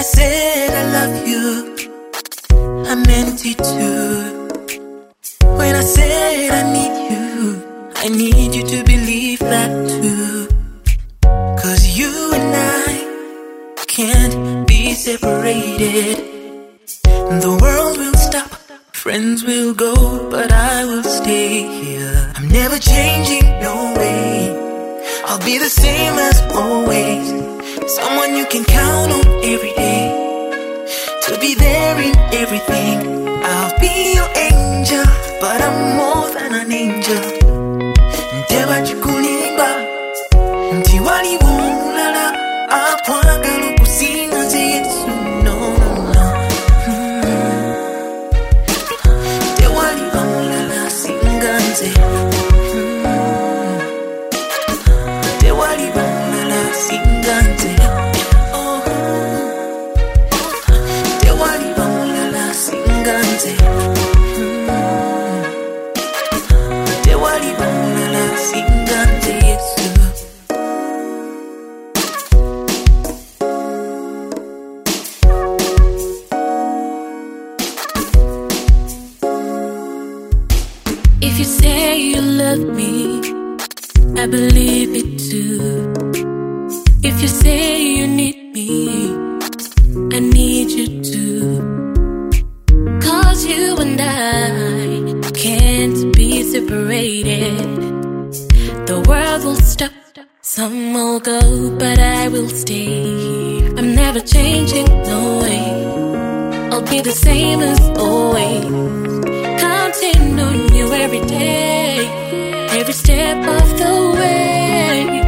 I said I love you, I meant it too. When I said I need you to believe that too. 'Cause you and I can't be separated. The world will stop, friends will go, but I will stay here. I'm never changing, no way. I'll be the same as always. Someone you can count on every day. To be there in everything. I'll be your angel, but I'm more than an angel. Nteba chikulimba, ntiwali wulala, akwagala okusinga nze Yesu, no, no. Tewali wulala singa nze. Tewali wulala singa nze. Tewali wulala singa nze. Tewali wulala singa nze Yesu. If you say you love me, I believe it too. If you say you need me, I need you too. 'Cause you and I can't be separated. The world will stop, some will go, but I will stay here. I'm never changing, no way. I'll be the same as always. Counting on you every day, every step of the way.